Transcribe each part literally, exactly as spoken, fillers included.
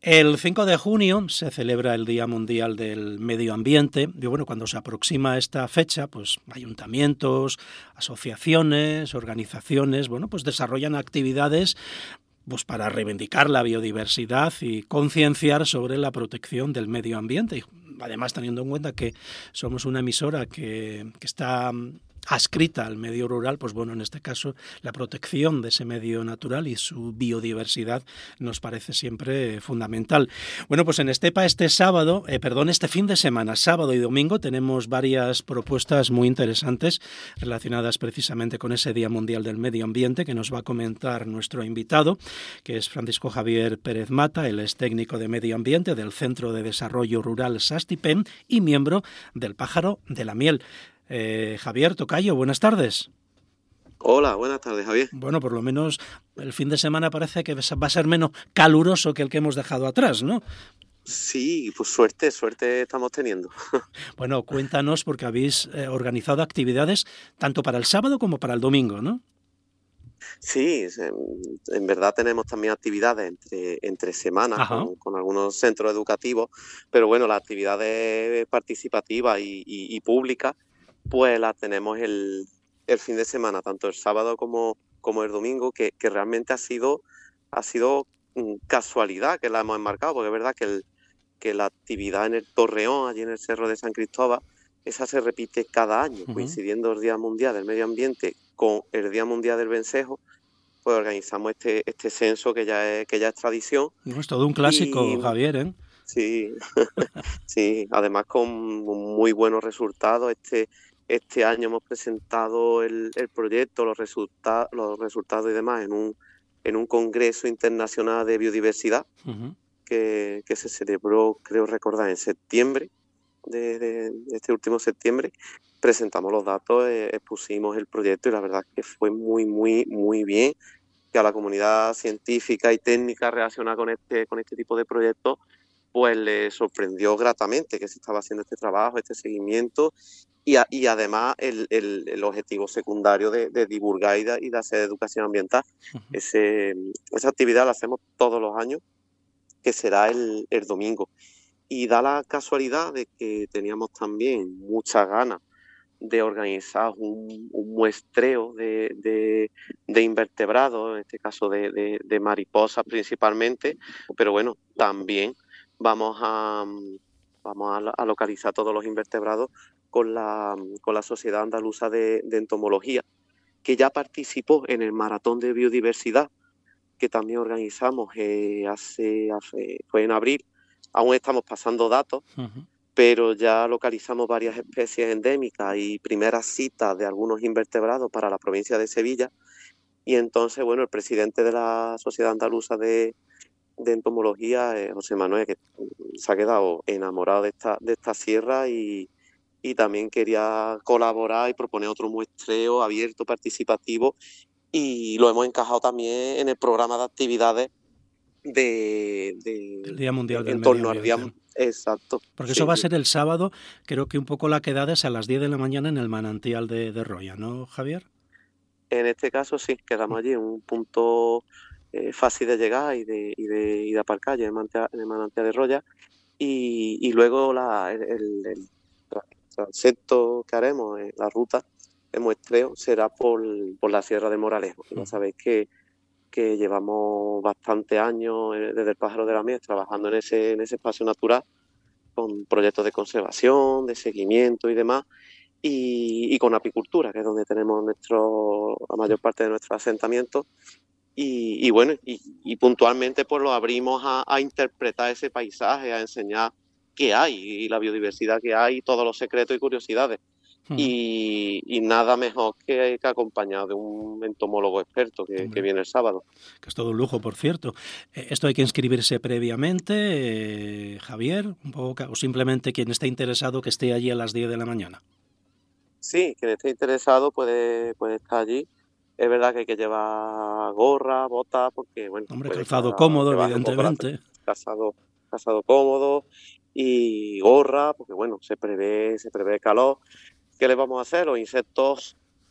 El cinco de junio se celebra el Día Mundial del Medio Ambiente y bueno, cuando se aproxima esta fecha, pues ayuntamientos, asociaciones, organizaciones, bueno, pues desarrollan actividades pues para reivindicar la biodiversidad y concienciar sobre la protección del medio ambiente. Y además, teniendo en cuenta que somos una emisora que, que está adscrita al medio rural, pues bueno, en este caso la protección de ese medio natural y su biodiversidad nos parece siempre fundamental. Bueno, pues en Estepa este sábado, eh, perdón, este fin de semana, sábado y domingo, tenemos varias propuestas muy interesantes relacionadas precisamente con ese Día Mundial del Medio Ambiente que nos va a comentar nuestro invitado, que es Francisco Javier Pérez Mata. Él es técnico de medio ambiente del Centro de Desarrollo Rural Sastipem y miembro del Pájaro de la Miel. Eh, Javier, tocayo, buenas tardes. Hola, buenas tardes, Javier. Bueno, por lo menos el fin de semana parece que va a ser menos caluroso que el que hemos dejado atrás, ¿no? Sí, pues suerte, suerte estamos teniendo. Bueno, cuéntanos, porque habéis eh, organizado actividades tanto para el sábado como para el domingo, ¿no? Sí, en verdad tenemos también actividades entre, entre semanas con, con algunos centros educativos, pero bueno, las actividades participativas y, y, y públicas pues las tenemos el, el fin de semana, tanto el sábado como, como el domingo, que, que realmente ha sido, ha sido casualidad que la hemos enmarcado, porque es verdad que, el, que la actividad en el Torreón, allí en el Cerro de San Cristóbal, esa se repite cada año, uh-huh. coincidiendo el Día Mundial del Medio Ambiente con el Día Mundial del Vencejo, pues organizamos este, este censo que ya es, que ya es tradición. No, es todo un clásico, y, Javier, ¿eh? Sí, sí, además con muy buenos resultados. Este, este año hemos presentado el, el proyecto, los, resulta, los resultados y demás en un, en un congreso internacional de biodiversidad uh-huh. que, que se celebró, creo recordar, en septiembre, de, de, de este último septiembre. Presentamos los datos, eh, expusimos el proyecto y la verdad que fue muy, muy, muy bien, que a la comunidad científica y técnica relacionada con este, con este tipo de proyectos pues le sorprendió gratamente que se estaba haciendo este trabajo, este seguimiento y, a, y además el, el, el objetivo secundario de, de divulgar y de, y de hacer educación ambiental. Uh-huh. Ese, esa actividad la hacemos todos los años, que será el, el domingo. Y da la casualidad de que teníamos también muchas ganas de organizar un, un muestreo de, de, de invertebrados, en este caso de, de, de mariposas principalmente, pero bueno, también vamos a, vamos a, a localizar todos los invertebrados con la, con la Sociedad Andaluza de, de Entomología, que ya participó en el Maratón de Biodiversidad, que también organizamos eh, hace, hace, fue en abril. Aún estamos pasando datos, uh-huh. pero ya localizamos varias especies endémicas y primeras citas de algunos invertebrados para la provincia de Sevilla. Y entonces, bueno, el presidente de la Sociedad Andaluza de, de Entomología, eh, José Manuel, que se ha quedado enamorado de esta, de esta sierra y, y también quería colaborar y proponer otro muestreo abierto, participativo, y lo hemos encajado también en el programa de actividades de, de el Día Mundial de, del en torno Medio al Ambiente. Día, exacto. Porque sí, eso va a sí. ser el sábado, creo que un poco la quedada es a las diez de la mañana en el manantial de, de Roya, ¿no, Javier? En este caso sí, quedamos allí en un punto eh, fácil de llegar y de, y de, y de aparcar, en el manantial, en el manantial de Roya, y, y luego la, el, el, el transecto que haremos, eh, la ruta, el muestreo, será por, por la Sierra de Moralejo. Ya sabéis que que llevamos bastantes años eh, desde el Pájaro de la Miel trabajando en ese, en ese espacio natural con proyectos de conservación, de seguimiento y demás, y, y con apicultura, que es donde tenemos nuestro, la mayor parte de nuestros asentamientos, y, y bueno, y, y puntualmente pues lo abrimos a, a interpretar ese paisaje, a enseñar qué hay, y la biodiversidad que hay, todos los secretos y curiosidades. Uh-huh. Y, y nada mejor que, que acompañado de un entomólogo experto que, que viene el sábado. Que es todo un lujo, por cierto. Eh, ¿Esto hay que inscribirse previamente, eh, Javier? Un poco, ¿o simplemente quien esté interesado que esté allí a las diez de la mañana? Sí, quien esté interesado puede, puede estar allí. Es verdad que hay que llevar gorra, botas, porque bueno... Hombre, calzado cómodo, evidentemente. Calzado, calzado cómodo y gorra, porque bueno, se prevé, se prevé calor. ¿Qué le vamos a hacer? Los insectos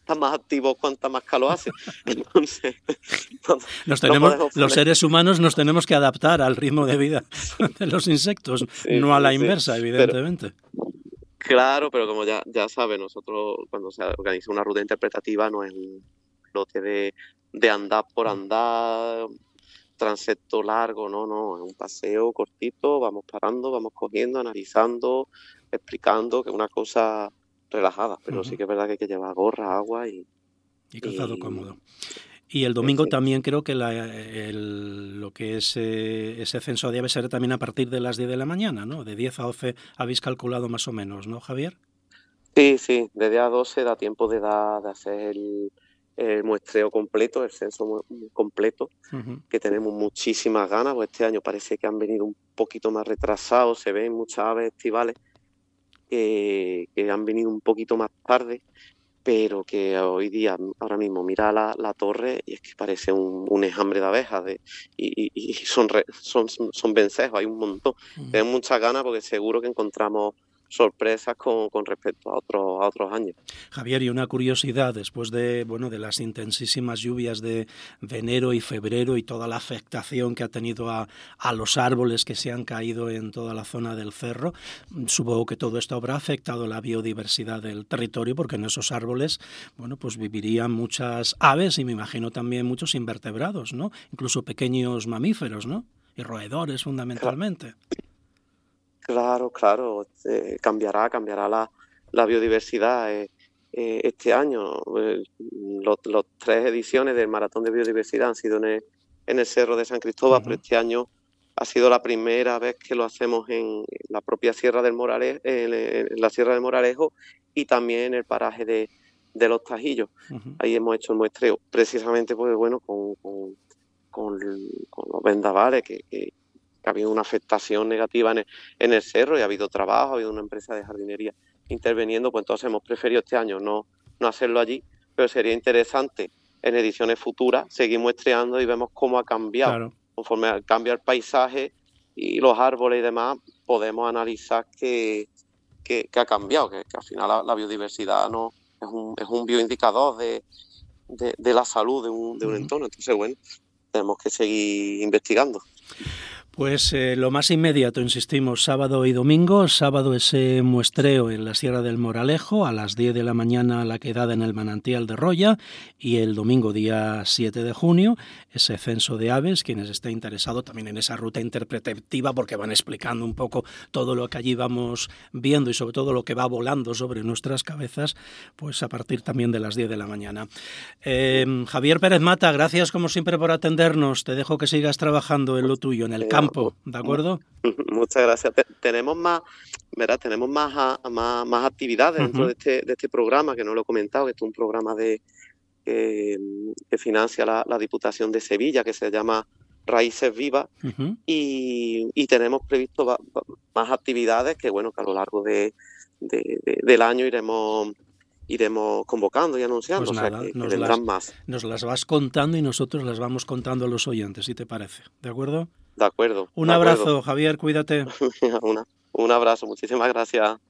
están más activos cuanta más calor hace. Entonces, no, nos tenemos, no los seres humanos nos tenemos que adaptar al ritmo de vida de los insectos, sí, no a la sí, inversa, sí. evidentemente. Pero, claro, pero como ya, ya sabes, nosotros cuando se organiza una ruta interpretativa no es un lote de, de andar por andar, transecto largo, no, no, es un paseo cortito, vamos parando, vamos cogiendo, analizando, explicando, que es una cosa relajada, pero uh-huh. sí que es verdad que hay que llevar gorra, agua y... Y calzado y, cómodo. Y el domingo sí. también creo que la, el, lo que es eh, ese censo de aves será también a partir de las diez de la mañana, ¿no? De diez a doce habéis calculado más o menos, ¿no, Javier? Sí, sí, de diez a doce da tiempo de, da, de hacer el, el muestreo completo, el censo completo, uh-huh. que tenemos muchísimas ganas, pues este año parece que han venido un poquito más retrasados, se ven muchas aves estivales que, que han venido un poquito más tarde, pero que hoy día, ahora mismo, mira la, la torre y es que parece un, un enjambre de abejas de, y, y, y son, re, son, son vencejos, hay un montón. Uh-huh. Tengo muchas ganas porque seguro que encontramos sorpresas con, con respecto a otros a otros años. Javier, y una curiosidad, después de bueno de las intensísimas lluvias de, de enero y febrero y toda la afectación que ha tenido a, a los árboles que se han caído en toda la zona del cerro, supongo que todo esto habrá afectado la biodiversidad del territorio, porque en esos árboles bueno pues vivirían muchas aves y me imagino también muchos invertebrados, ¿no? Incluso pequeños mamíferos, ¿no? Y roedores fundamentalmente. Claro. Claro, claro, eh, cambiará, cambiará la, la biodiversidad eh, eh, este año. Eh, los, los tres ediciones del Maratón de Biodiversidad han sido en el, en el Cerro de San Cristóbal, uh-huh. pero este año ha sido la primera vez que lo hacemos en la propia Sierra del Moralejo, en, en la Sierra del Moralejo y también en el paraje de, de Los Tajillos. Uh-huh. Ahí hemos hecho el muestreo, precisamente pues, bueno, con, con, con, con los vendavales que... que ha habido una afectación negativa en el, en el cerro y ha habido trabajo, ha habido una empresa de jardinería interviniendo, pues entonces hemos preferido este año no, no hacerlo allí, pero sería interesante en ediciones futuras seguir muestreando y vemos cómo ha cambiado. Claro. Conforme cambia el paisaje y los árboles y demás, podemos analizar que, que, que ha cambiado, que, que al final la, la biodiversidad no es un, es un bioindicador de, de, de la salud de un, de un uh-huh. entorno. Entonces, bueno, tenemos que seguir investigando. Pues eh, lo más inmediato, insistimos, sábado y domingo. Sábado ese muestreo en la Sierra del Moralejo, a las diez de la mañana la quedada en el manantial de Roya, y el domingo día siete de junio ese censo de aves. Quienes estén interesados también en esa ruta interpretativa, porque van explicando un poco todo lo que allí vamos viendo y sobre todo lo que va volando sobre nuestras cabezas, pues a partir también de las diez de la mañana. Eh, Javier Pérez Mata, gracias como siempre por atendernos. Te dejo que sigas trabajando en lo tuyo, en el campo. ¿De acuerdo? Muchas gracias. Te, tenemos más, ¿verdad? Tenemos más, a, más, más actividades uh-huh. dentro de este, de este programa, que no lo he comentado, que este es un programa de que, que financia la, la Diputación de Sevilla, que se llama Raíces Vivas, uh-huh. y, y tenemos previsto va, va, más actividades que, bueno, que a lo largo de, de, de, del año iremos iremos convocando y anunciando, pues nada, o sea, que, nos que vendrán las, más. Nos las vas contando y nosotros las vamos contando a los oyentes, si te parece. ¿De acuerdo? De acuerdo. Un de abrazo, acuerdo. Javier, cuídate. Una, un abrazo, muchísimas gracias.